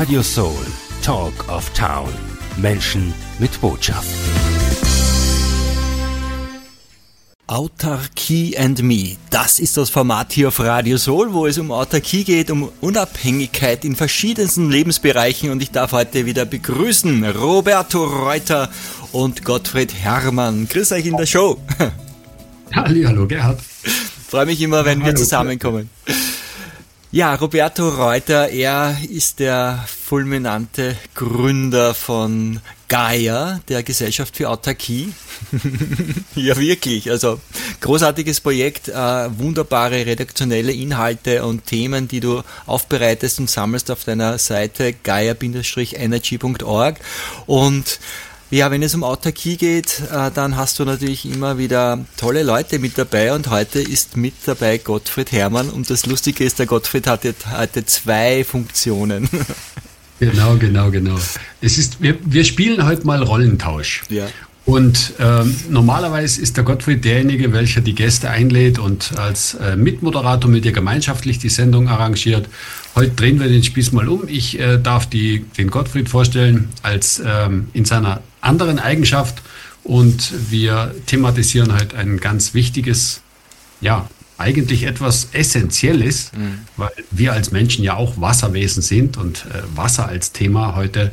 Radio Soul, Talk of Town. Menschen mit Botschaft. Autarkie and Me, das ist das Format hier auf Radio Soul, wo es um Autarkie geht, um Unabhängigkeit in verschiedensten Lebensbereichen, und ich darf heute wieder begrüßen Roberto Reuter und Gottfried Herrmann. Grüß euch in der Show. Hallo Gerhard. Freue mich immer, wenn wir zusammenkommen. Ja, Roberto Reuter, er ist der fulminante Gründer von Gaia, der Gesellschaft für Autarkie. Ja, wirklich, also großartiges Projekt, wunderbare redaktionelle Inhalte und Themen, die du aufbereitest und sammelst auf deiner Seite gaia-energy.org. Und ja, wenn es um Autarkie geht, dann hast du natürlich immer wieder tolle Leute mit dabei, und heute ist mit dabei Gottfried Herrmann, und das Lustige ist, der Gottfried hatte heute 2 Funktionen. Genau. Wir spielen heute mal Rollentausch. Ja. Und normalerweise ist der Gottfried derjenige, welcher die Gäste einlädt und als Mitmoderator mit dir gemeinschaftlich die Sendung arrangiert. Heute drehen wir den Spieß mal um. Ich darf den Gottfried vorstellen als in seiner anderen Eigenschaft, und wir thematisieren heute ein ganz wichtiges, ja, eigentlich etwas Essentielles, weil wir als Menschen ja auch Wasserwesen sind und Wasser als Thema heute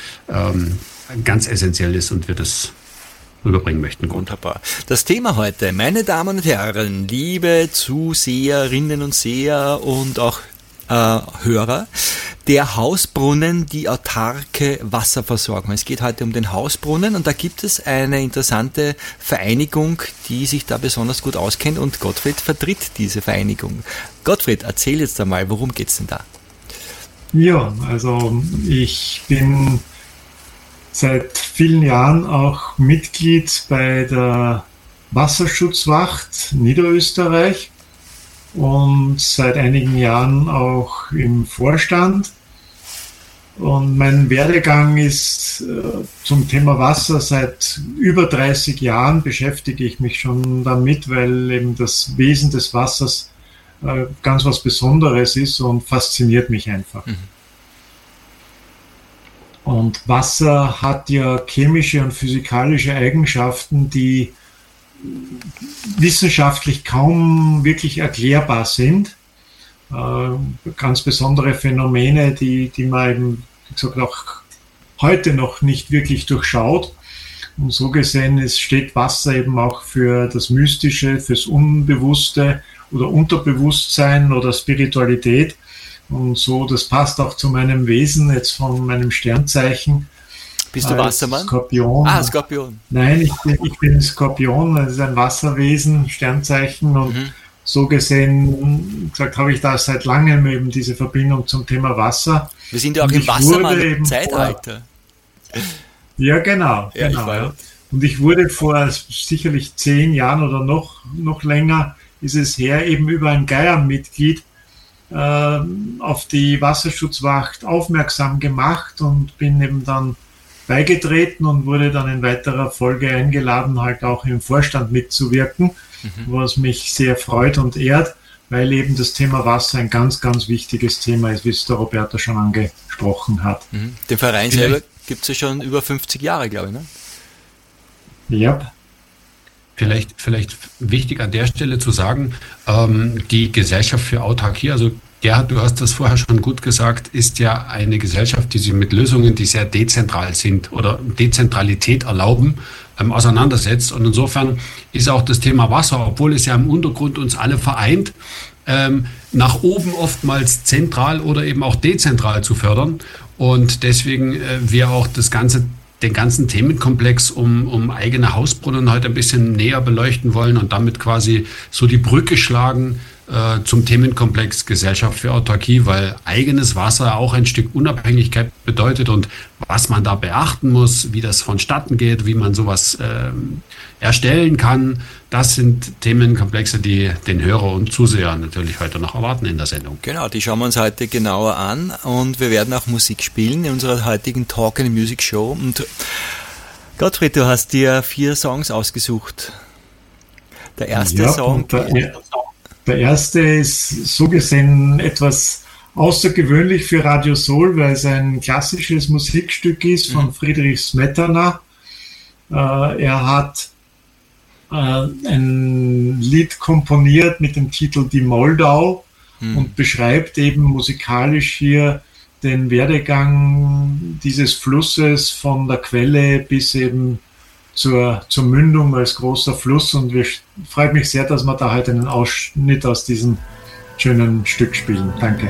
ganz essentiell ist und wir das rüberbringen möchten. Wunderbar. Das Thema heute, meine Damen und Herren, liebe Zuseherinnen und Seher und auch Hörer, der Hausbrunnen, die autarke Wasserversorgung. Es geht heute um den Hausbrunnen, und da gibt es eine interessante Vereinigung, die sich da besonders gut auskennt, und Gottfried vertritt diese Vereinigung. Gottfried, erzähl jetzt einmal, worum geht's denn da? Ja, also ich bin seit vielen Jahren auch Mitglied bei der Wasserschutzwacht Niederösterreich und seit einigen Jahren auch im Vorstand. Und mein Werdegang ist zum Thema Wasser. Seit über 30 Jahren beschäftige ich mich schon damit, weil eben das Wesen des Wassers ganz was Besonderes ist und fasziniert mich einfach. Mhm. Und Wasser hat ja chemische und physikalische Eigenschaften, die wissenschaftlich kaum wirklich erklärbar sind. Ganz besondere Phänomene, die man eben, wie gesagt, auch heute noch nicht wirklich durchschaut. Und so gesehen steht Wasser eben auch für das Mystische, fürs Unbewusste oder Unterbewusstsein oder Spiritualität. Und so, das passt auch zu meinem Wesen, jetzt von meinem Sternzeichen. Bist du Wassermann? Skorpion. Ah, Skorpion. Nein, ich bin Skorpion, das ist ein Wasserwesen, Sternzeichen, und so gesehen, gesagt, habe ich da seit langem eben diese Verbindung zum Thema Wasser. Wir sind ja auch im Wassermann-Zeitalter. Ja, genau. Ja, genau. Ja. Und ich wurde vor sicherlich 10 Jahren oder noch länger, ist es her, eben über ein Gaia-Mitglied auf die Wasserschutzwacht aufmerksam gemacht und bin eben dann beigetreten und wurde dann in weiterer Folge eingeladen, halt auch im Vorstand mitzuwirken, was mich sehr freut und ehrt, weil eben das Thema Wasser ein ganz, ganz wichtiges Thema ist, wie es der Roberto schon angesprochen hat. Den Verein selber gibt es ja schon über 50 Jahre, glaube ich, ne? Ja. Vielleicht wichtig an der Stelle zu sagen, die Gesellschaft für Autarkie, also Gerhard, du hast das vorher schon gut gesagt, ist ja eine Gesellschaft, die sich mit Lösungen, die sehr dezentral sind oder Dezentralität erlauben, auseinandersetzt. Und insofern ist auch das Thema Wasser, obwohl es ja im Untergrund uns alle vereint, nach oben oftmals zentral oder eben auch dezentral zu fördern. Und deswegen wir auch den ganzen Themenkomplex um eigene Hausbrunnen heute ein bisschen näher beleuchten wollen und damit quasi so die Brücke schlagen zum Themenkomplex Gesellschaft für Autarkie, weil eigenes Wasser auch ein Stück Unabhängigkeit bedeutet und was man da beachten muss, wie das vonstatten geht, wie man sowas erstellen kann, das sind Themenkomplexe, die den Hörer und Zuseher natürlich heute noch erwarten in der Sendung. Genau, die schauen wir uns heute genauer an, und wir werden auch Musik spielen in unserer heutigen Talk and Music Show. Und Gottfried, du hast dir 4 Songs ausgesucht. Der erste Song... Der erste ist so gesehen etwas außergewöhnlich für Radio Soul, weil es ein klassisches Musikstück ist von Friedrich Smetana. Er hat ein Lied komponiert mit dem Titel Die Moldau und beschreibt eben musikalisch hier den Werdegang dieses Flusses von der Quelle bis eben zur Mündung als großer Fluss. Und freut mich sehr, dass wir da heute einen Ausschnitt aus diesem schönen Stück spielen. Danke.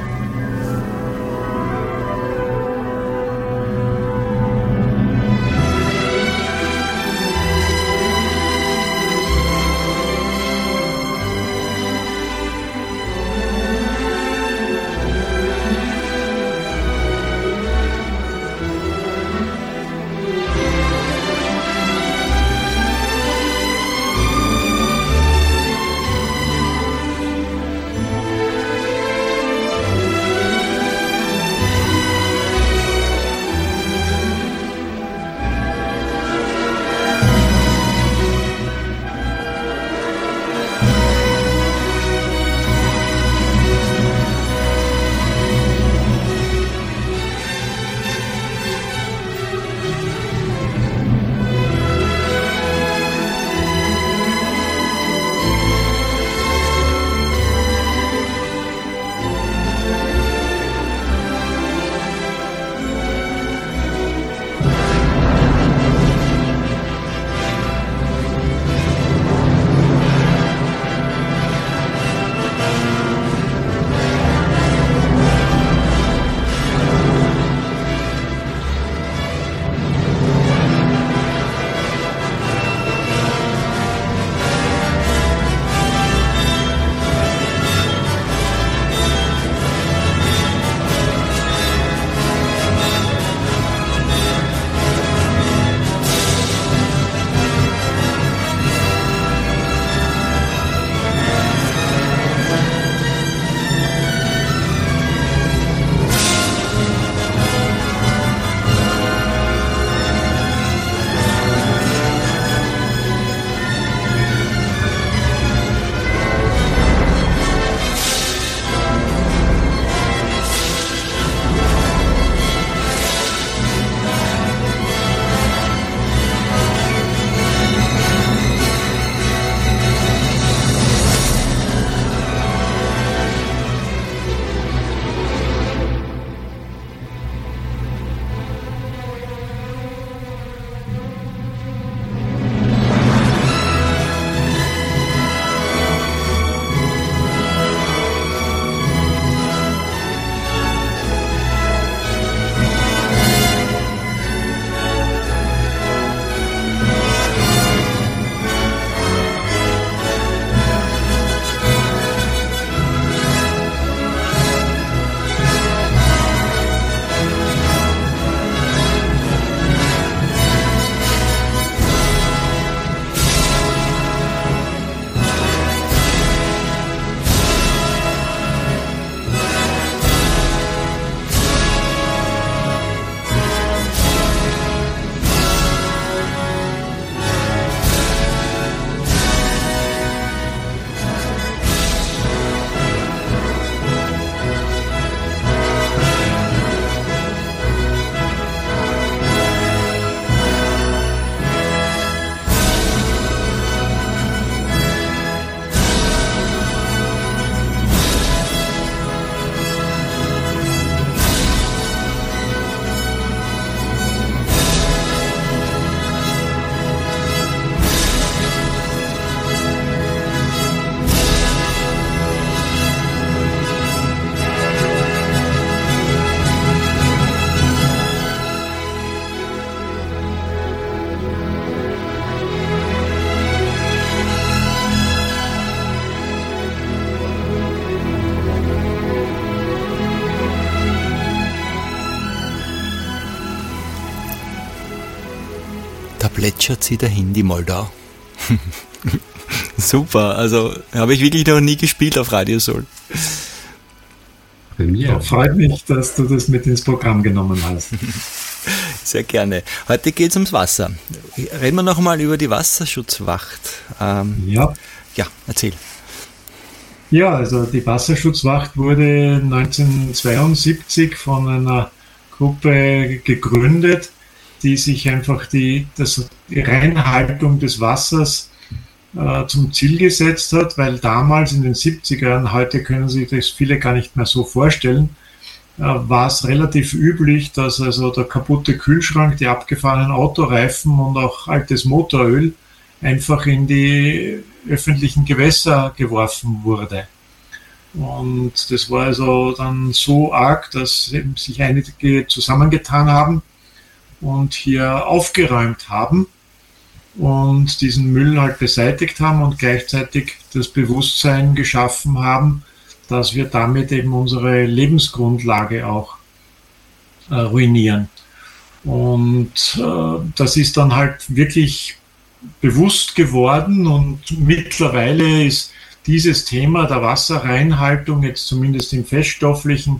plätschert sie dahin, die Moldau. Super, also habe ich wirklich noch nie gespielt auf Radio Soul. Ja, freut mich, dass du das mit ins Programm genommen hast. Sehr gerne. Heute geht es ums Wasser. Reden wir noch mal über die Wasserschutzwacht. Ja. Ja, erzähl. Ja, also die Wasserschutzwacht wurde 1972 von einer Gruppe gegründet, die sich einfach die Reinhaltung des Wassers zum Ziel gesetzt hat, weil damals in den 70ern, heute können sich das viele gar nicht mehr so vorstellen, war es relativ üblich, dass also der kaputte Kühlschrank, die abgefahrenen Autoreifen und auch altes Motoröl einfach in die öffentlichen Gewässer geworfen wurde. Und das war also dann so arg, dass sich einige zusammengetan haben und hier aufgeräumt haben und diesen Müll halt beseitigt haben und gleichzeitig das Bewusstsein geschaffen haben, dass wir damit eben unsere Lebensgrundlage auch ruinieren. Und das ist dann halt wirklich bewusst geworden und mittlerweile ist dieses Thema der Wasserreinhaltung jetzt zumindest im Feststofflichen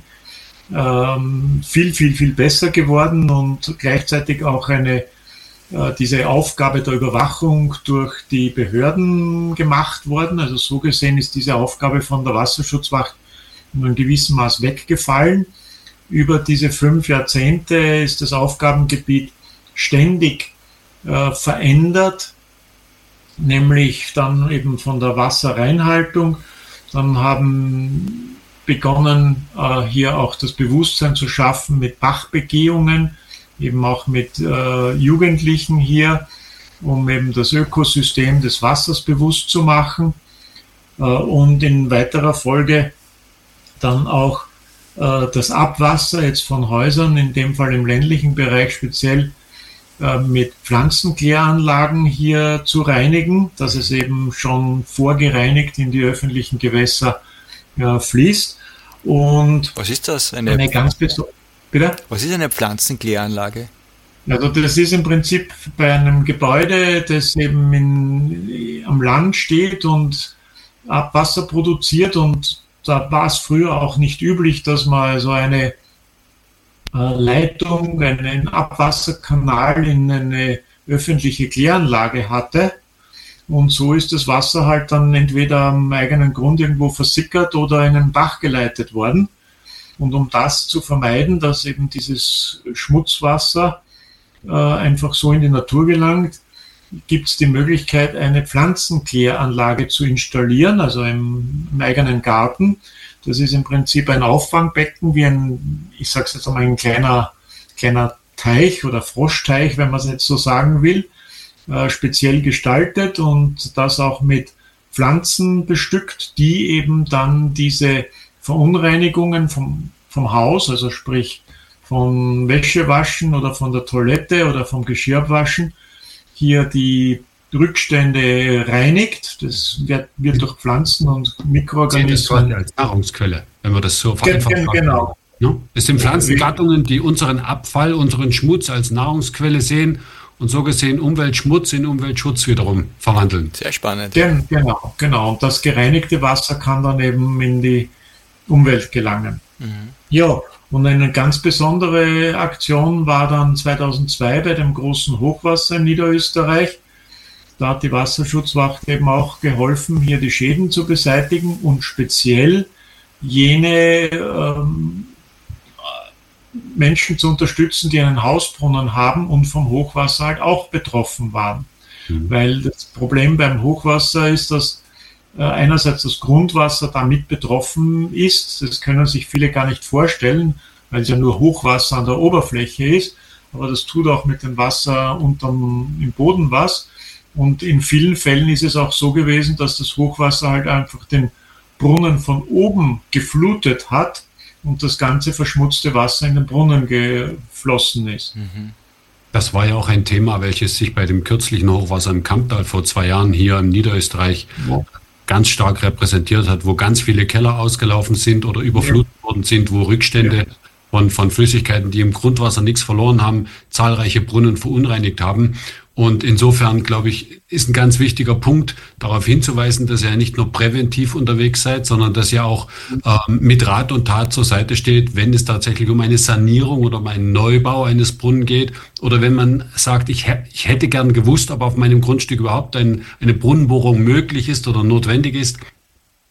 viel besser geworden und gleichzeitig auch diese Aufgabe der Überwachung durch die Behörden gemacht worden. Also so gesehen ist diese Aufgabe von der Wasserschutzwacht in einem gewissen Maß weggefallen. Über diese 5 Jahrzehnte ist das Aufgabengebiet ständig verändert, nämlich dann eben von der Wasserreinhaltung. Dann haben begonnen, hier auch das Bewusstsein zu schaffen mit Bachbegehungen, eben auch mit Jugendlichen hier, um eben das Ökosystem des Wassers bewusst zu machen und in weiterer Folge dann auch das Abwasser jetzt von Häusern, in dem Fall im ländlichen Bereich speziell, mit Pflanzenkläranlagen hier zu reinigen, dass es eben schon vorgereinigt in die öffentlichen Gewässer fließt. Und was ist das? Eine ganz Bitte? Was ist eine Pflanzenkläranlage? Also das ist im Prinzip bei einem Gebäude, das eben am Land steht und Abwasser produziert, und da war es früher auch nicht üblich, dass man so eine Leitung, einen Abwasserkanal in eine öffentliche Kläranlage hatte. Und so ist das Wasser halt dann entweder am eigenen Grund irgendwo versickert oder in einen Bach geleitet worden. Und um das zu vermeiden, dass eben dieses Schmutzwasser einfach so in die Natur gelangt, gibt es die Möglichkeit, eine Pflanzenkläranlage zu installieren, also im eigenen Garten. Das ist im Prinzip ein Auffangbecken, wie ich sage es jetzt einmal, ein kleiner Teich oder Froschteich, wenn man es jetzt so sagen will, speziell gestaltet und das auch mit Pflanzen bestückt, die eben dann diese Verunreinigungen vom Haus, also sprich vom Wäschewaschen oder von der Toilette oder vom Geschirrwaschen, hier die Rückstände reinigt. Das wird durch Pflanzen und Mikroorganismen als Nahrungsquelle, wenn wir das so vereinfachen. Genau. Ja? Es sind Pflanzengattungen, die unseren Abfall, unseren Schmutz als Nahrungsquelle sehen und so gesehen Umweltschmutz in Umweltschutz wiederum verwandeln. Sehr spannend. Genau. Und das gereinigte Wasser kann dann eben in die Umwelt gelangen. Mhm. Ja, und eine ganz besondere Aktion war dann 2002 bei dem großen Hochwasser in Niederösterreich. Da hat die Wasserschutzwacht eben auch geholfen, hier die Schäden zu beseitigen und speziell jene Menschen zu unterstützen, die einen Hausbrunnen haben und vom Hochwasser halt auch betroffen waren. Mhm. Weil das Problem beim Hochwasser ist, dass einerseits das Grundwasser damit betroffen ist. Das können sich viele gar nicht vorstellen, weil es ja nur Hochwasser an der Oberfläche ist. Aber das tut auch mit dem Wasser im Boden was. Und in vielen Fällen ist es auch so gewesen, dass das Hochwasser halt einfach den Brunnen von oben geflutet hat und das ganze verschmutzte Wasser in den Brunnen geflossen ist. Das war ja auch ein Thema, welches sich bei dem kürzlichen Hochwasser im Kamptal vor 2 Jahren hier in Niederösterreich ganz stark repräsentiert hat, wo ganz viele Keller ausgelaufen sind oder überflutet worden sind, wo Rückstände von Flüssigkeiten, die im Grundwasser nichts verloren haben, zahlreiche Brunnen verunreinigt haben. Und insofern, glaube ich, ist ein ganz wichtiger Punkt, darauf hinzuweisen, dass ihr nicht nur präventiv unterwegs seid, sondern dass ihr auch mit Rat und Tat zur Seite steht, wenn es tatsächlich um eine Sanierung oder um einen Neubau eines Brunnen geht. Oder wenn man sagt, ich hätte gern gewusst, ob auf meinem Grundstück überhaupt eine Brunnenbohrung möglich ist oder notwendig ist.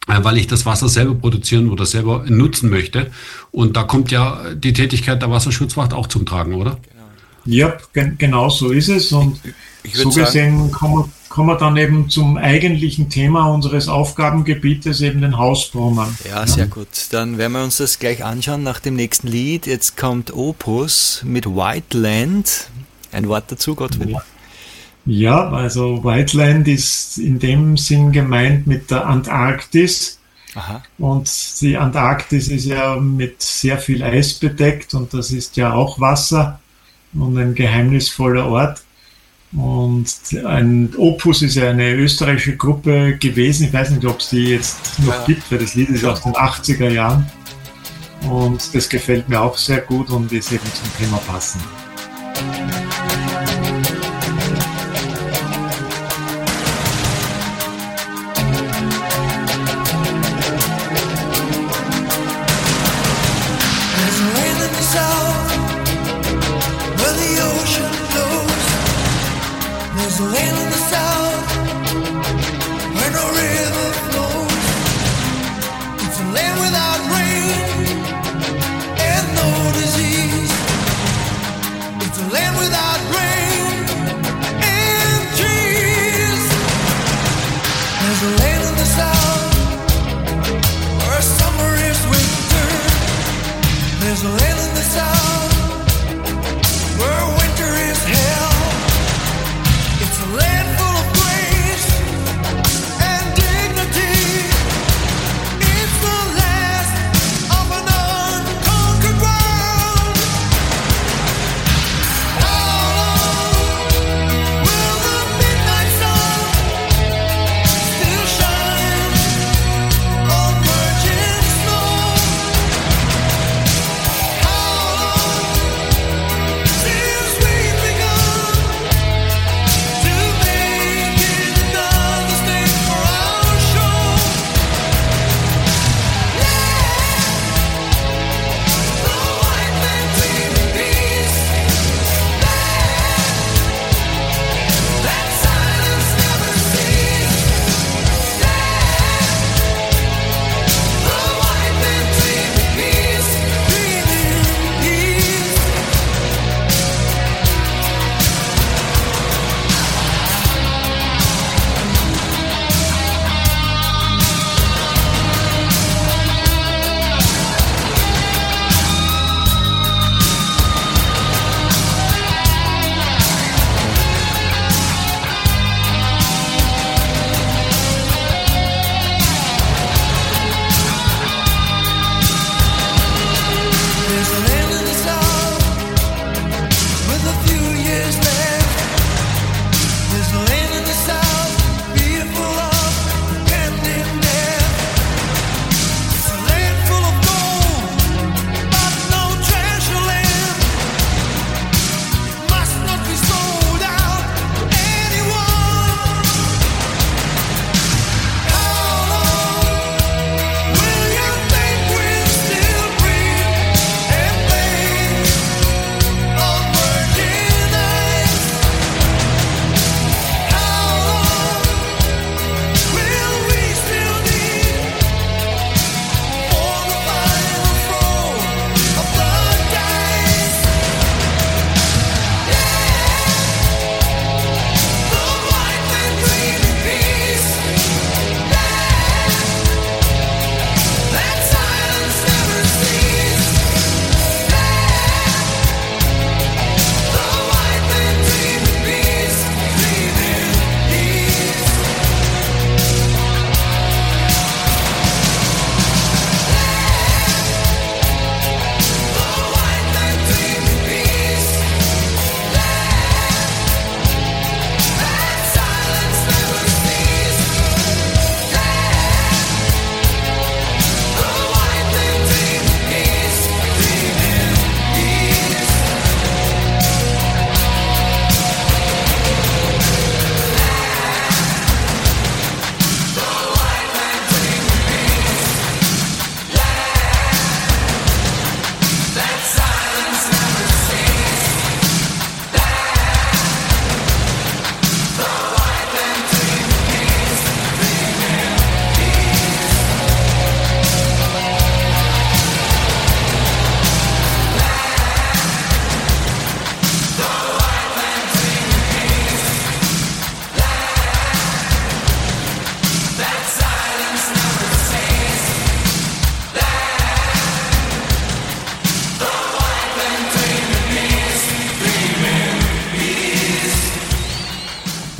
weil ich das Wasser selber produzieren oder selber nutzen möchte. Und da kommt ja die Tätigkeit der Wasserschutzwacht auch zum Tragen, oder? Ja, genau so ist es. Und so gesehen kommen wir dann eben zum eigentlichen Thema unseres Aufgabengebietes, eben den Hausbrunnen. Ja, sehr gut. Dann werden wir uns das gleich anschauen nach dem nächsten Lied. Jetzt kommt Opus mit White Land. Ein Wort dazu, Gottfried? Ja, also White Land ist in dem Sinn gemeint mit der Antarktis. Aha. Und die Antarktis ist ja mit sehr viel Eis bedeckt und das ist ja auch Wasser und ein geheimnisvoller Ort. Und ein Opus ist ja eine österreichische Gruppe gewesen. Ich weiß nicht, ob es die jetzt noch gibt, weil das Lied ist aus den 80er Jahren. Und das gefällt mir auch sehr gut und ist eben zum Thema passend. There's a land in the south where no river flows. It's a land without rain and no disease. It's a land without rain and trees. There's a land in the south where summer is winter. There's a land in the south where winter is hell. It's a land full of grace and dignity. It's the last of an unconquered world. How long will the midnight sun still shine on virgin snow? How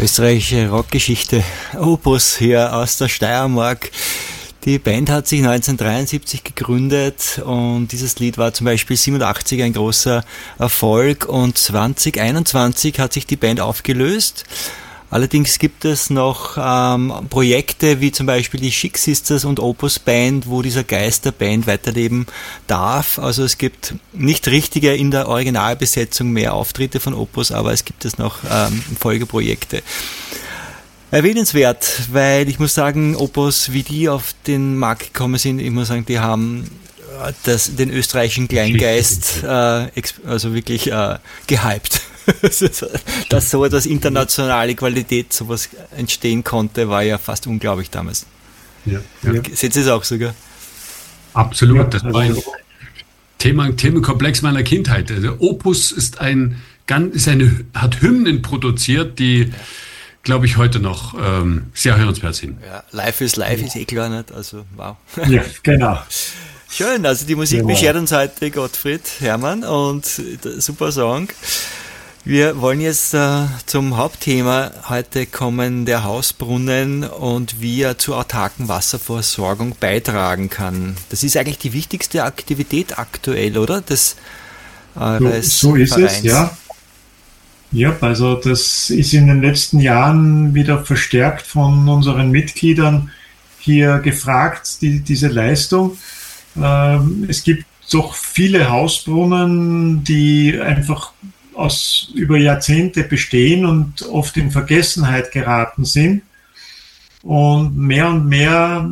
Österreichische Rockgeschichte. Opus hier aus der Steiermark. Die Band hat sich 1973 gegründet und dieses Lied war zum Beispiel 87 ein großer Erfolg und 2021 hat sich die Band aufgelöst. Allerdings gibt es noch Projekte wie zum Beispiel die Chic Sisters und Opus Band, wo dieser Geist der Band weiterleben darf. Also es gibt nicht richtige in der Originalbesetzung mehr Auftritte von Opus, aber es gibt es noch Folgeprojekte. Erwähnenswert, weil ich muss sagen, Opus, wie die auf den Markt gekommen sind, ich muss sagen, die haben den österreichischen Kleingeist also wirklich gehypt. Dass so etwas internationale Qualität, sowas entstehen konnte, war ja fast unglaublich damals. Ja. Seht ihr es auch sogar? Absolut, Ja, das war ein Themenkomplex meiner Kindheit. Also Opus hat Hymnen produziert, die, glaube ich, heute noch sehr hörenswert sind. Ja, Life is Life ist eh klar nicht, also wow. Ja, genau. Schön, also die Musik beschert uns heute Gottfried Herrmann und super Song. Wir wollen jetzt zum Hauptthema heute kommen, der Hausbrunnen und wie er zur autarken Wasserversorgung beitragen kann. Das ist eigentlich die wichtigste Aktivität aktuell, oder? So ist es, ja. Ja, also das ist in den letzten Jahren wieder verstärkt von unseren Mitgliedern hier gefragt, diese Leistung. Es gibt doch viele Hausbrunnen, die einfach über Jahrzehnte bestehen und oft in Vergessenheit geraten sind. Und mehr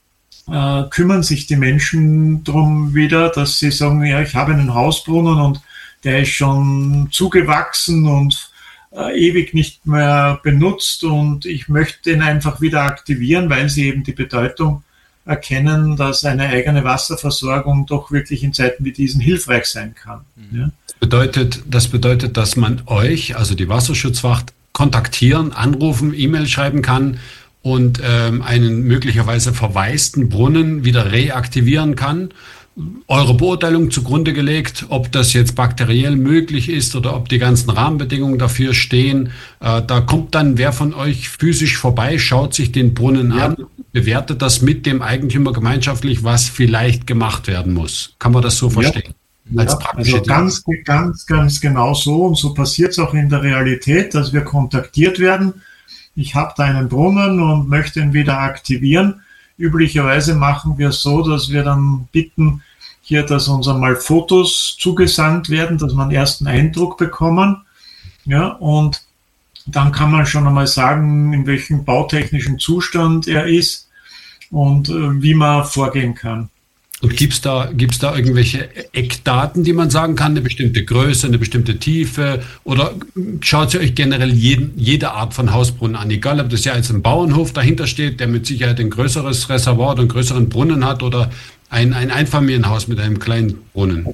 kümmern sich die Menschen darum wieder, dass sie sagen, ja, ich habe einen Hausbrunnen und der ist schon zugewachsen und ewig nicht mehr benutzt und ich möchte den einfach wieder aktivieren, weil sie eben die Bedeutung erkennen, dass eine eigene Wasserversorgung doch wirklich in Zeiten wie diesen hilfreich sein kann. Ja. Das bedeutet, dass man euch, also die Wasserschutzwacht, kontaktieren, anrufen, E-Mail schreiben kann und einen möglicherweise verwaisten Brunnen wieder reaktivieren kann. Eure Beurteilung zugrunde gelegt, ob das jetzt bakteriell möglich ist oder ob die ganzen Rahmenbedingungen dafür stehen. Da kommt dann wer von euch physisch vorbei, schaut sich den Brunnen an, bewertet das mit dem Eigentümer gemeinschaftlich, was vielleicht gemacht werden muss. Kann man das so verstehen? Ja, also ganz genau so und so passiert es auch in der Realität, dass wir kontaktiert werden. Ich habe da einen Brunnen und möchte ihn wieder aktivieren. Üblicherweise machen wir es so, dass wir dann bitten, hier, dass uns einmal Fotos zugesandt werden, dass wir einen ersten Eindruck bekommen. Ja, und dann kann man schon einmal sagen, in welchem bautechnischen Zustand er ist und wie man vorgehen kann. Und gibt's da irgendwelche Eckdaten, die man sagen kann, eine bestimmte Größe, eine bestimmte Tiefe? Oder schaut ihr euch generell jede Art von Hausbrunnen an? Egal, ob das ja jetzt ein Bauernhof dahinter steht, der mit Sicherheit ein größeres Reservoir oder einen größeren Brunnen hat, oder ein Einfamilienhaus mit einem kleinen Brunnen.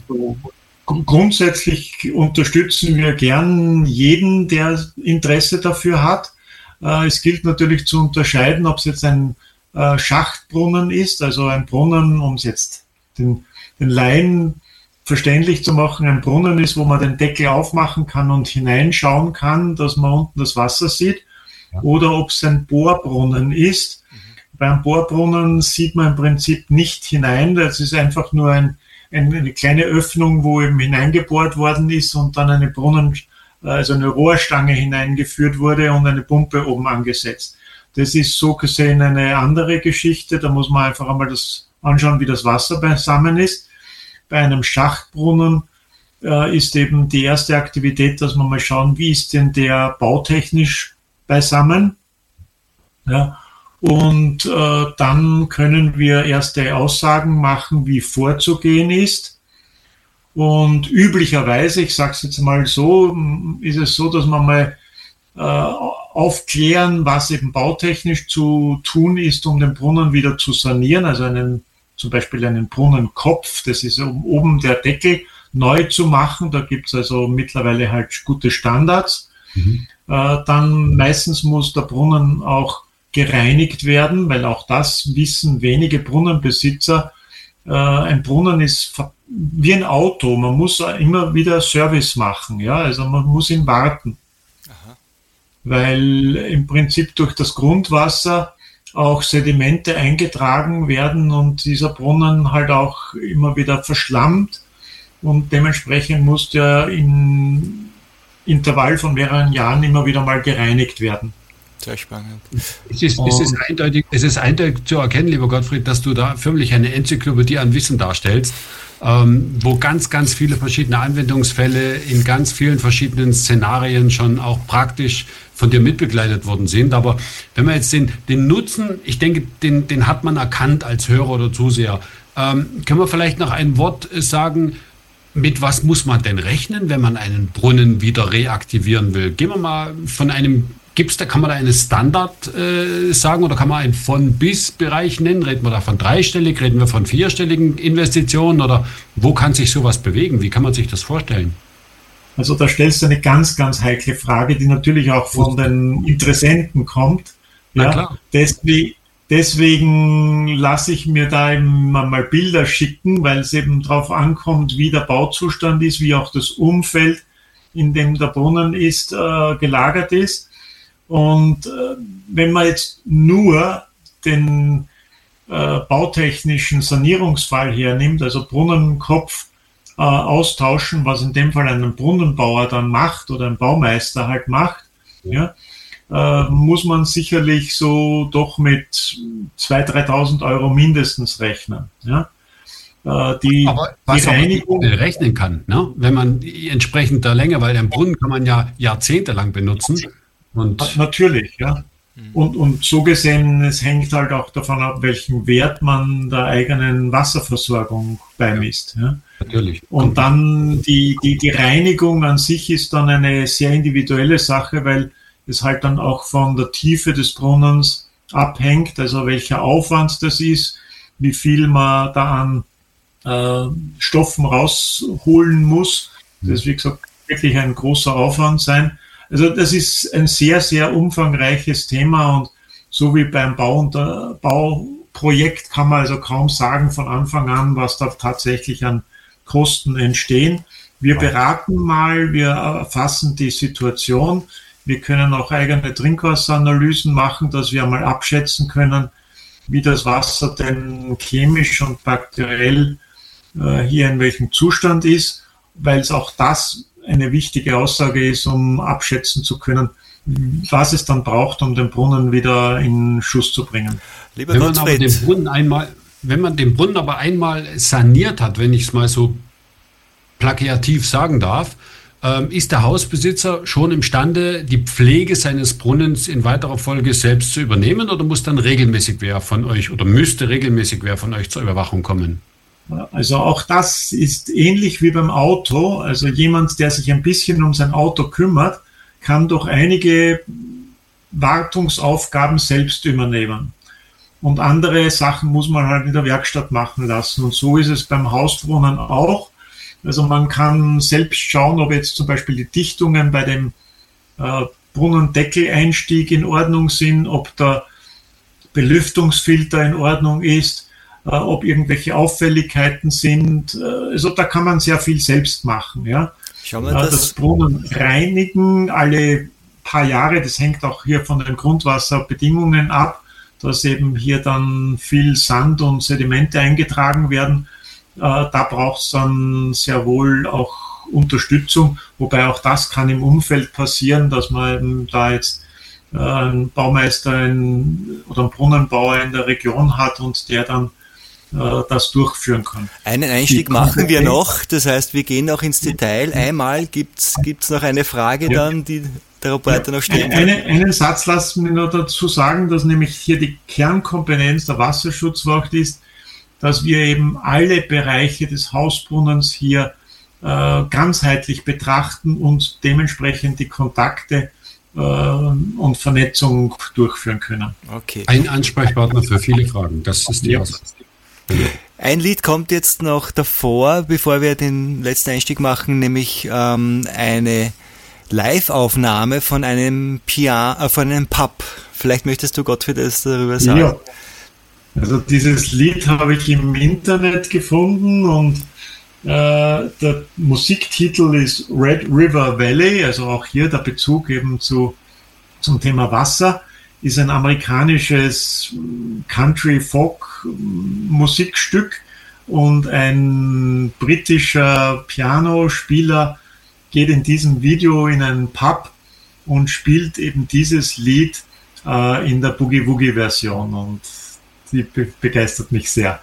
Grundsätzlich unterstützen wir gern jeden, der Interesse dafür hat. Es gilt natürlich zu unterscheiden, ob es jetzt ein Schachtbrunnen ist, also ein Brunnen, um es jetzt den Laien verständlich zu machen, ein Brunnen ist, wo man den Deckel aufmachen kann und hineinschauen kann, dass man unten das Wasser sieht, oder ob es ein Bohrbrunnen ist. Beim Bohrbrunnen sieht man im Prinzip nicht hinein, das ist einfach nur eine kleine Öffnung, wo eben hineingebohrt worden ist und dann eine eine Rohrstange hineingeführt wurde und eine Pumpe oben angesetzt. Das ist so gesehen eine andere Geschichte. Da muss man einfach einmal das anschauen, wie das Wasser beisammen ist. Bei einem Schachtbrunnen ist eben die erste Aktivität, dass man mal schauen, wie ist denn der bautechnisch beisammen. Ja. Und dann können wir erste Aussagen machen, wie vorzugehen ist. Und üblicherweise, ich sage es jetzt mal so, ist es so, dass man mal aufklären, was eben bautechnisch zu tun ist, um den Brunnen wieder zu sanieren, also zum Beispiel einen Brunnenkopf, das ist oben der Deckel, neu zu machen. Da gibt es also mittlerweile halt gute Standards. Dann meistens muss der Brunnen auch gereinigt werden, weil auch das wissen wenige Brunnenbesitzer. Ein Brunnen ist wie ein Auto, man muss immer wieder Service machen, ja, also man muss ihn warten. weil im Prinzip durch das Grundwasser auch Sedimente eingetragen werden und dieser Brunnen halt auch immer wieder verschlammt und dementsprechend muss der in Intervall von mehreren Jahren immer wieder mal gereinigt werden. Sehr spannend. Es ist eindeutig zu erkennen, lieber Gottfried, dass du da förmlich eine Enzyklopädie an Wissen darstellst, wo ganz, ganz viele verschiedene Anwendungsfälle in ganz vielen verschiedenen Szenarien schon auch praktisch von dir mitbegleitet worden sind. Aber wenn wir jetzt den Nutzen, ich denke, den hat man erkannt als Hörer oder Zuseher. Können wir vielleicht noch ein Wort sagen, mit was muss man denn rechnen, wenn man einen Brunnen wieder reaktivieren will? Gehen wir mal von einem, kann man da einen Standard sagen oder kann man einen Von-Bis-Bereich nennen? Reden wir da von dreistellig, reden wir von vierstelligen Investitionen oder wo kann sich sowas bewegen? Wie kann man sich das vorstellen? Also da stellst du eine ganz, ganz heikle Frage, die natürlich auch von den Interessenten kommt. Na klar. Deswegen lasse ich mir da eben mal Bilder schicken, weil es eben darauf ankommt, wie der Bauzustand ist, wie auch das Umfeld, in dem der Brunnen ist, gelagert ist. Und wenn man jetzt nur den bautechnischen Sanierungsfall hernimmt, also Brunnenkopf austauschen, was in dem Fall ein Brunnenbauer dann macht oder ein Baumeister halt macht, ja, muss man sicherlich so doch mit 2.000, 3.000 Euro mindestens rechnen. Ja. Die Reinigung rechnen kann, ne? Wenn man entsprechend der Länge, weil den Brunnen kann man ja jahrzehntelang benutzen. Und natürlich, ja. Und so gesehen, es hängt halt auch davon ab, welchen Wert man der eigenen Wasserversorgung beimisst. Ja. Natürlich. Und dann die Reinigung an sich ist dann eine sehr individuelle Sache, weil es halt dann auch von der Tiefe des Brunnens abhängt, also welcher Aufwand das ist, wie viel man da an Stoffen rausholen muss. Das ist, wie gesagt, wirklich ein großer Aufwand sein. Also das ist ein sehr, sehr umfangreiches Thema und so wie beim Bauprojekt kann man also kaum sagen von Anfang an, was da tatsächlich an Kosten entstehen. Wir beraten mal, wir erfassen die Situation. Wir können auch eigene Trinkwasseranalysen machen, dass wir mal abschätzen können, wie das Wasser denn chemisch und bakteriell hier in welchem Zustand ist, weil es auch das eine wichtige Aussage ist, um abschätzen zu können, was es dann braucht, um den Brunnen wieder in Schuss zu bringen. Lieber wenn man den Brunnen aber einmal saniert hat, wenn ich es mal so plakativ sagen darf, ist der Hausbesitzer schon imstande, die Pflege seines Brunnens in weiterer Folge selbst zu übernehmen oder muss dann regelmäßig wer von euch oder müsste regelmäßig wer von euch zur Überwachung kommen? Also auch das ist ähnlich wie beim Auto. Also jemand, der sich ein bisschen um sein Auto kümmert, kann doch einige Wartungsaufgaben selbst übernehmen. Und andere Sachen muss man halt in der Werkstatt machen lassen. Und so ist es beim Hausbrunnen auch. Also man kann selbst schauen, ob jetzt zum Beispiel die Dichtungen bei dem Brunnendeckeleinstieg in Ordnung sind, ob der Belüftungsfilter in Ordnung ist, ob irgendwelche Auffälligkeiten sind. Also da kann man sehr viel selbst machen. Ja. Das Brunnen reinigen alle paar Jahre, das hängt auch hier von den Grundwasserbedingungen ab, dass eben hier dann viel Sand und Sedimente eingetragen werden. Da braucht es dann sehr wohl auch Unterstützung, wobei auch das kann im Umfeld passieren, dass man eben da jetzt einen Baumeister oder einen Brunnenbauer in der Region hat und der dann das durchführen kann. Einen Einstieg machen wir noch, das heißt, wir gehen auch ins Detail. Einmal gibt's noch eine Frage dann, die der Reporter noch stellen kann. Einen Satz lassen wir nur dazu sagen, dass nämlich hier die Kernkompetenz der Wasserschutzwacht ist, dass wir eben alle Bereiche des Hausbrunnens hier ganzheitlich betrachten und dementsprechend die Kontakte und Vernetzung durchführen können. Okay. Ein Ansprechpartner für viele Fragen, das ist die Aussage. Ein Lied kommt jetzt noch davor, bevor wir den letzten Einstieg machen, nämlich eine Live-Aufnahme von einem von einem Pub. Vielleicht möchtest du, Gottfried, das darüber sagen? Ja, also dieses Lied habe ich im Internet gefunden und der Musiktitel ist Red River Valley, also auch hier der Bezug eben zu zum Thema Wasser, ist ein amerikanisches Country-Folk-Musikstück und ein britischer Pianospieler geht in diesem Video in einen Pub und spielt eben dieses Lied in der Boogie-Woogie-Version und die begeistert mich sehr.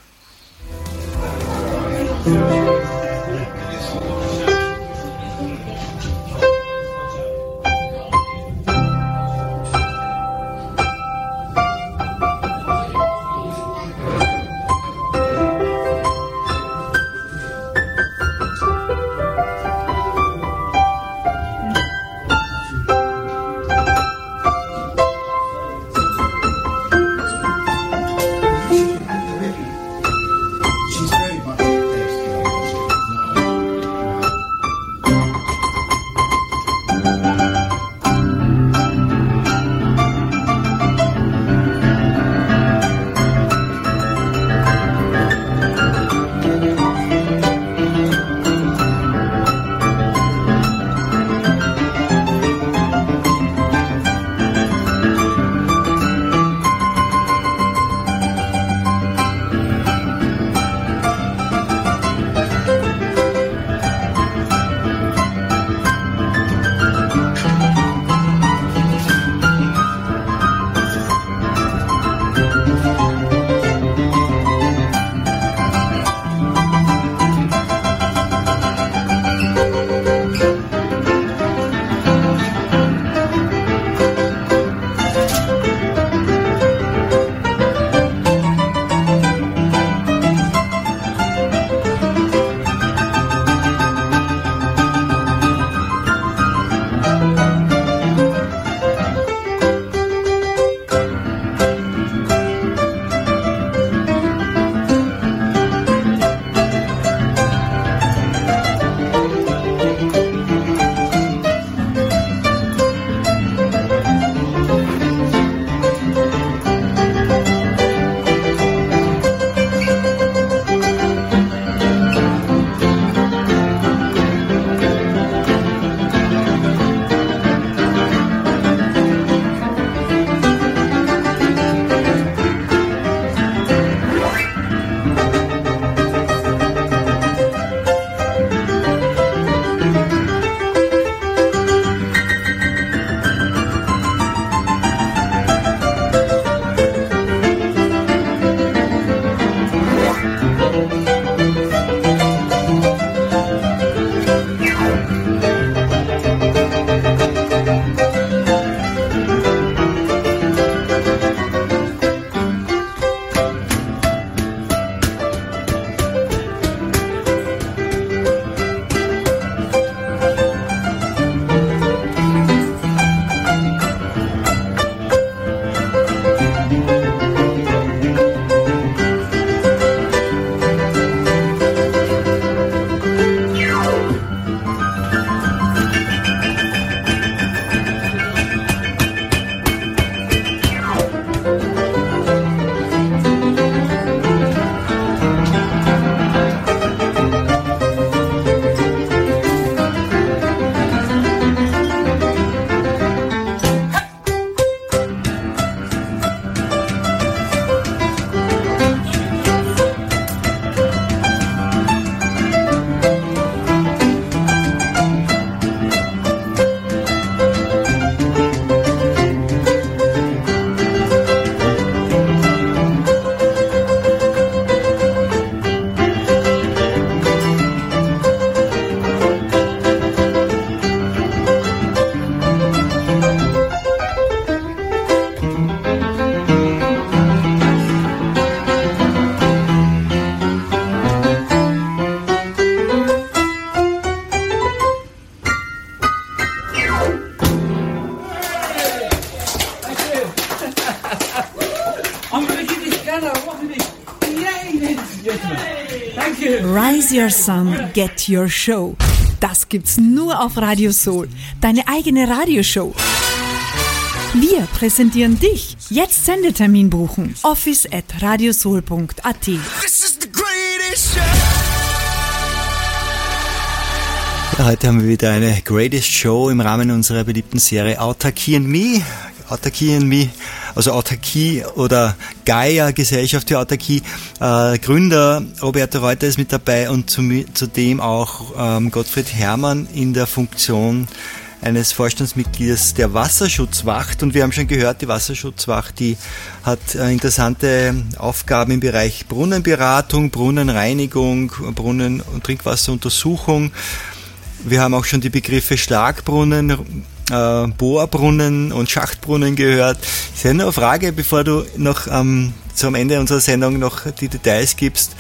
Rise Your Sun, Get Your Show. Das gibt's nur auf Radio Soul. Deine eigene Radioshow. Wir präsentieren dich. Jetzt Sendetermin buchen. office@radiosoul.at. This is the greatest show. Ja, heute haben wir wieder eine Greatest Show im Rahmen unserer beliebten Serie Autarkie and Me. Autarkie and Me, also Autarkie oder Gaia, Gesellschaft für Autarkie. Gründer Roberto Reuter ist mit dabei und zudem auch Gottfried Herrmann in der Funktion eines Vorstandsmitglieds der Wasserschutzwacht. Und wir haben schon gehört, die Wasserschutzwacht, die hat interessante Aufgaben im Bereich Brunnenberatung, Brunnenreinigung, Brunnen- und Trinkwasseruntersuchung. Wir haben auch schon die Begriffe Schlagbrunnen, Bohrbrunnen und Schachtbrunnen gehört. Ich hätte nur eine Frage, bevor du noch zum Ende unserer Sendung noch die Details gibst.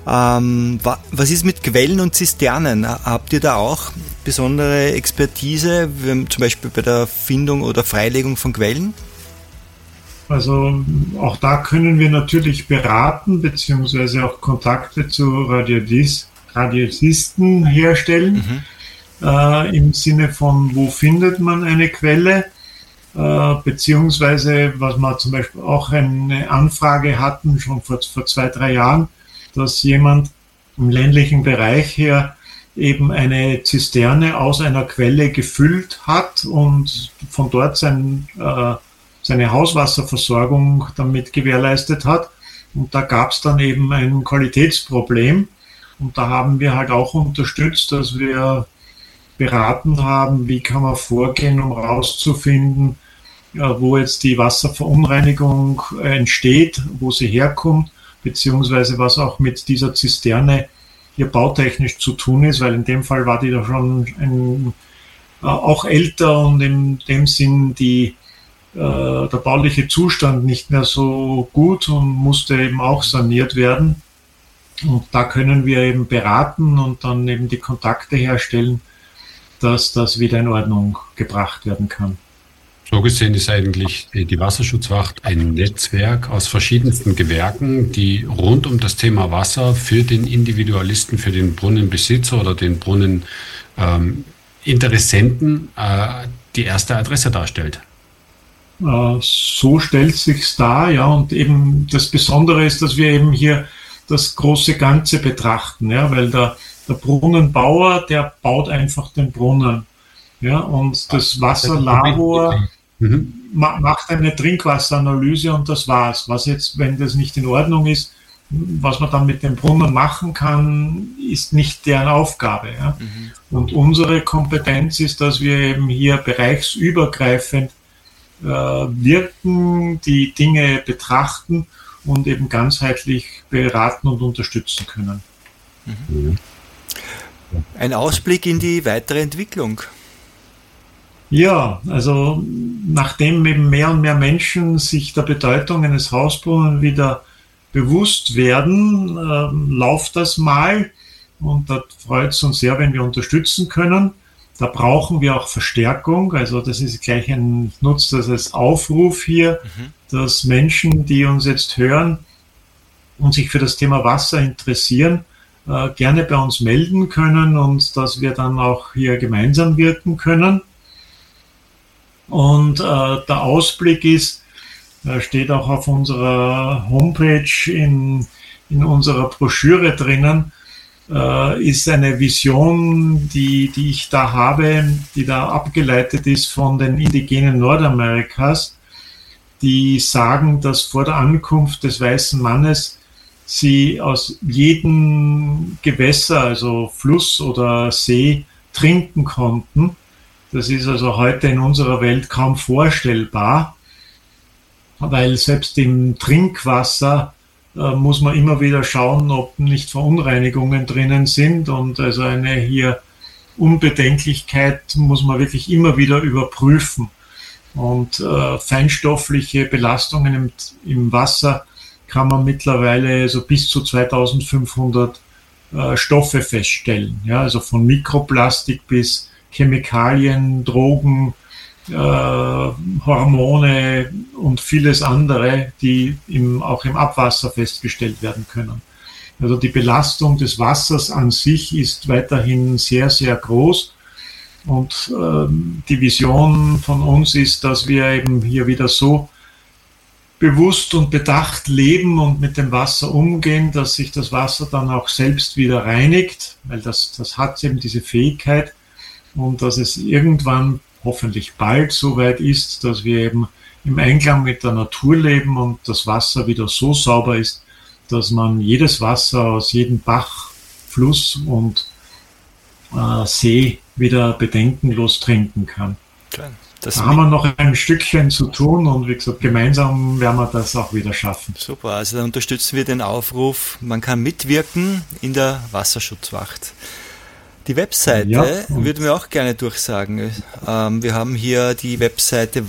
Was ist mit Quellen und Zisternen? Habt ihr da auch besondere Expertise, zum Beispiel bei der Findung oder Freilegung von Quellen? Also auch da können wir natürlich beraten, beziehungsweise auch Kontakte zu Radiologisten herstellen. Im Sinne von, wo findet man eine Quelle, beziehungsweise, was wir zum Beispiel auch eine Anfrage hatten, schon vor 2-3 Jahren, dass jemand im ländlichen Bereich her eben eine Zisterne aus einer Quelle gefüllt hat und von dort seine Hauswasserversorgung damit gewährleistet hat. Und da gab es dann eben ein Qualitätsproblem. Und da haben wir halt auch unterstützt, dass wir beraten haben, wie kann man vorgehen, um herauszufinden, wo jetzt die Wasserverunreinigung entsteht, wo sie herkommt, beziehungsweise was auch mit dieser Zisterne hier bautechnisch zu tun ist, weil in dem Fall war die da schon auch älter und in dem Sinn der bauliche Zustand nicht mehr so gut und musste eben auch saniert werden. Und da können wir eben beraten und dann eben die Kontakte herstellen, dass das wieder in Ordnung gebracht werden kann. So gesehen ist eigentlich die Wasserschutzwacht ein Netzwerk aus verschiedensten Gewerken, die rund um das Thema Wasser für den Individualisten, für den Brunnenbesitzer oder den Brunneninteressenten die erste Adresse darstellt. So stellt sich's dar, ja, und eben das Besondere ist, dass wir eben hier das große Ganze betrachten, ja, weil der Brunnenbauer, der baut einfach den Brunnen, ja, und das Wasserlabor macht eine Trinkwasseranalyse und das war's. Was jetzt, wenn das nicht in Ordnung ist, was man dann mit dem Brunnen machen kann, ist nicht deren Aufgabe, ja. Und unsere Kompetenz ist, dass wir eben hier bereichsübergreifend wirken, die Dinge betrachten und eben ganzheitlich beraten und unterstützen können. Ein Ausblick in die weitere Entwicklung. Ja, also nachdem eben mehr und mehr Menschen sich der Bedeutung eines Hausbrunnen wieder bewusst werden, läuft das mal und da freut es uns sehr, wenn wir unterstützen können. Da brauchen wir auch Verstärkung, also das ist gleich ich nutze das als Aufruf hier, dass Menschen, die uns jetzt hören und sich für das Thema Wasser interessieren, gerne bei uns melden können und dass wir dann auch hier gemeinsam wirken können. Und der Ausblick ist, steht auch auf unserer Homepage in unserer Broschüre drinnen, ist eine Vision, die ich da habe, die da abgeleitet ist von den Indigenen Nordamerikas, die sagen, dass vor der Ankunft des weißen Mannes sie aus jedem Gewässer, also Fluss oder See, trinken konnten. Das ist also heute in unserer Welt kaum vorstellbar, weil selbst im Trinkwasser muss man immer wieder schauen, ob nicht Verunreinigungen drinnen sind und also eine hier Unbedenklichkeit muss man wirklich immer wieder überprüfen. Und feinstoffliche Belastungen im Wasser kann man mittlerweile so bis zu 2500 Stoffe feststellen. Ja, also von Mikroplastik bis Chemikalien, Drogen, Hormone und vieles andere, die auch im Abwasser festgestellt werden können. Also die Belastung des Wassers an sich ist weiterhin sehr, sehr groß. Und die Vision von uns ist, dass wir eben hier wieder so bewusst und bedacht leben und mit dem Wasser umgehen, dass sich das Wasser dann auch selbst wieder reinigt, weil das hat eben diese Fähigkeit und dass es irgendwann hoffentlich bald so weit ist, dass wir eben im Einklang mit der Natur leben und das Wasser wieder so sauber ist, dass man jedes Wasser aus jedem Bach, Fluss und See wieder bedenkenlos trinken kann. Da haben wir noch ein Stückchen zu tun und wie gesagt, gemeinsam werden wir das auch wieder schaffen. Super, also da unterstützen wir den Aufruf, man kann mitwirken in der Wasserschutzwacht. Die Webseite würden wir auch gerne durchsagen. Wir haben hier die Webseite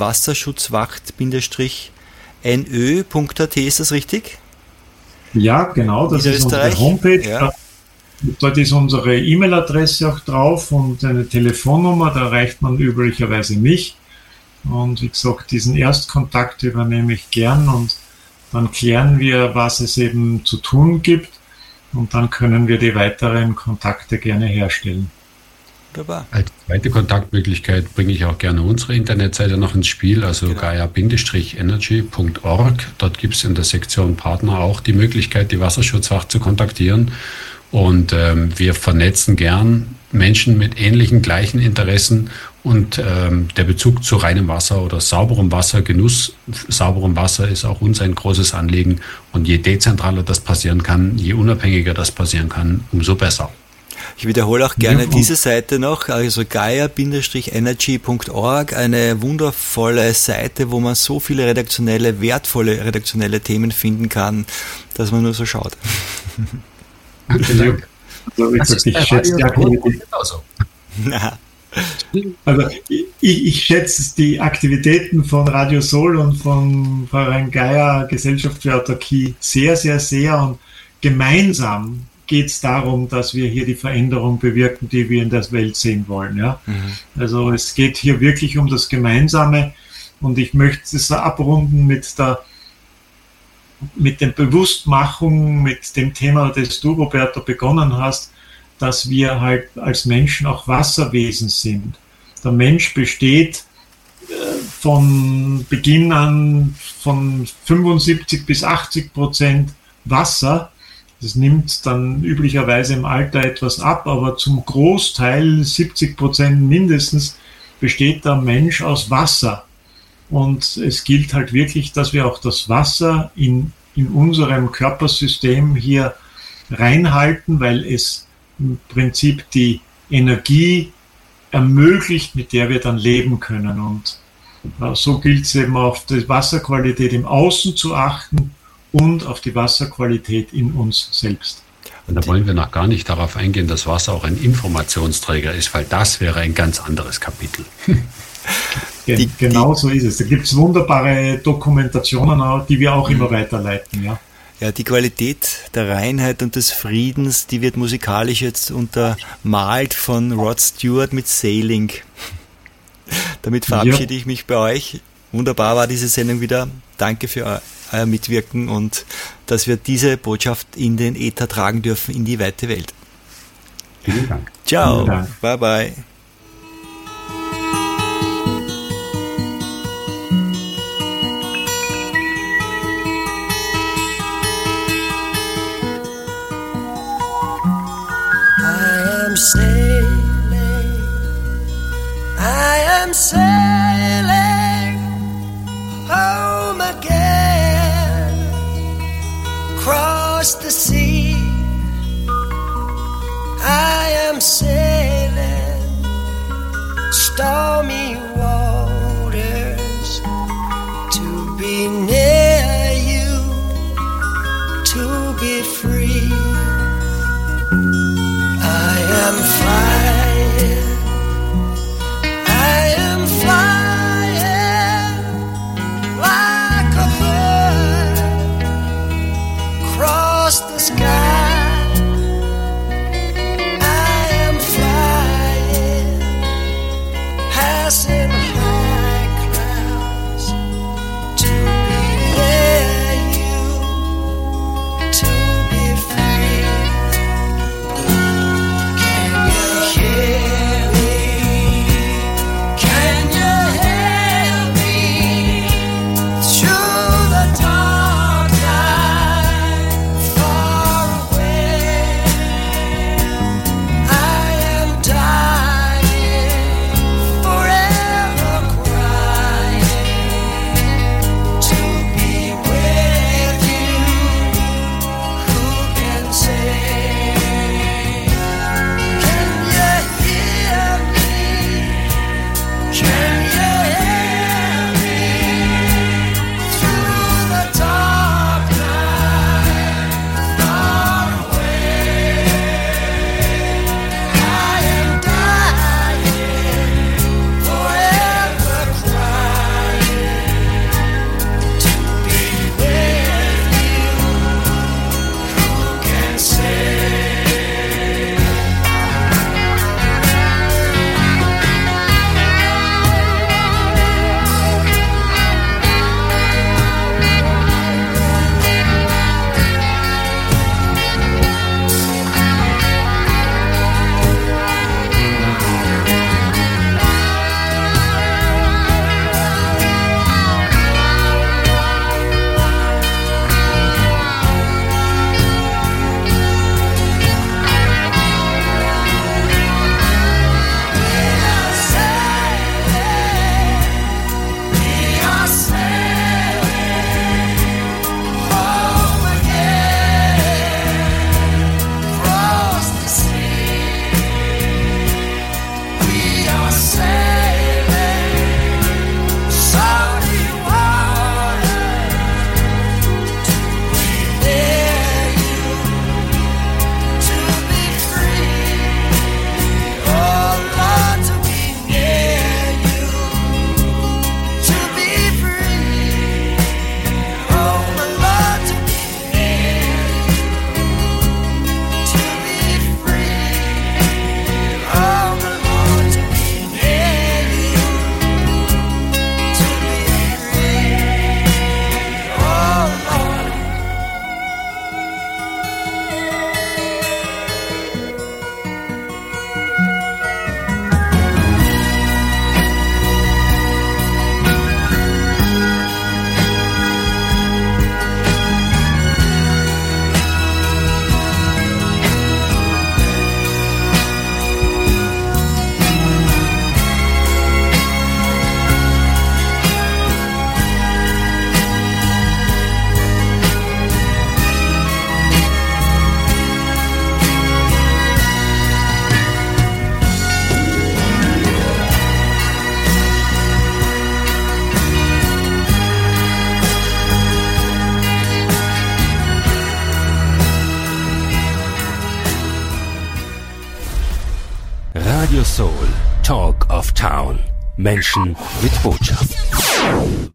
wasserschutzwacht-nö.at, ist das richtig? Ja, genau, das ist unsere Homepage. Ja. Dort ist unsere E-Mail-Adresse auch drauf und eine Telefonnummer, da erreicht man üblicherweise mich. Und wie gesagt, diesen Erstkontakt übernehme ich gern und dann klären wir, was es eben zu tun gibt und dann können wir die weiteren Kontakte gerne herstellen. Wunderbar. Als zweite Kontaktmöglichkeit bringe ich auch gerne unsere Internetseite noch ins Spiel, also gaia-energy.org. Dort gibt es in der Sektion Partner auch die Möglichkeit, die Wasserschutzwacht zu kontaktieren. Und wir vernetzen gern Menschen mit ähnlichen, gleichen Interessen und der Bezug zu reinem Wasser oder sauberem Wasser, Genuss sauberem Wasser ist auch uns ein großes Anliegen. Und je dezentraler das passieren kann, je unabhängiger das passieren kann, umso besser. Ich wiederhole auch gerne diese Seite noch, also gaia-energy.org, eine wundervolle Seite, wo man so viele wertvolle redaktionelle Themen finden kann, dass man nur so schaut. Also ich schätze die Aktivität. Also ich schätze die Aktivitäten von Radio Soul und von Verein Gaia Gesellschaft für Autarkie sehr, sehr, sehr und gemeinsam geht es darum, dass wir hier die Veränderung bewirken, die wir in der Welt sehen wollen. Ja? Also es geht hier wirklich um das Gemeinsame und ich möchte es abrunden mit der Bewusstmachung, mit dem Thema, das du, Roberto, begonnen hast, dass wir halt als Menschen auch Wasserwesen sind. Der Mensch besteht von Beginn an von 75 bis 80% Wasser. Das nimmt dann üblicherweise im Alter etwas ab, aber zum Großteil, 70% mindestens, besteht der Mensch aus Wasser. Und es gilt halt wirklich, dass wir auch das Wasser in unserem Körpersystem hier reinhalten, weil es im Prinzip die Energie ermöglicht, mit der wir dann leben können. Und so gilt es eben auf die Wasserqualität im Außen zu achten und auf die Wasserqualität in uns selbst. Und da wollen wir noch gar nicht darauf eingehen, dass Wasser auch ein Informationsträger ist, weil das wäre ein ganz anderes Kapitel. Genau so ist es. Da gibt es wunderbare Dokumentationen, die wir auch immer weiterleiten. Ja. Ja, die Qualität der Reinheit und des Friedens, die wird musikalisch jetzt untermalt von Rod Stewart mit Sailing. Damit verabschiede ich mich bei euch. Wunderbar war diese Sendung wieder. Danke für euer Mitwirken und dass wir diese Botschaft in den Äther tragen dürfen, in die weite Welt. Vielen Dank. Ciao. Vielen Dank. Bye bye. I am sailing home again, across the sea. I am sailing stormy waters to be near you, to be free. I am flying, I am flying like a bird across the sky. I am flying, Radio Soul, Talk of Town. Menschen mit Botschaft.